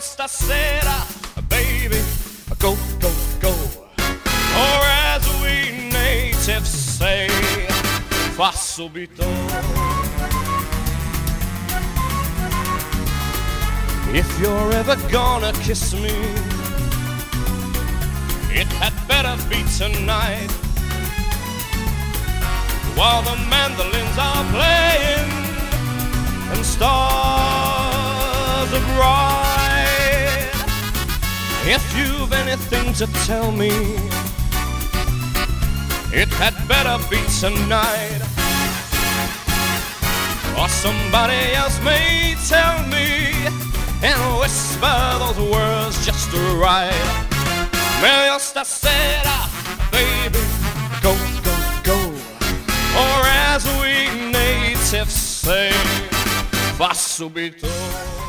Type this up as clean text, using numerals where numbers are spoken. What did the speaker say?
stasera, baby, go, go, go. Or as we natives say, fa subito. If you're ever gonna kiss me, it had better be tonight, while the mandolins are playing and stars are bright. If you've anything to tell me, it had better be tonight, or somebody else may tell me and whisper those words just right. Meglio stasera, baby, go, go, go. Or as we natives say, fa subito.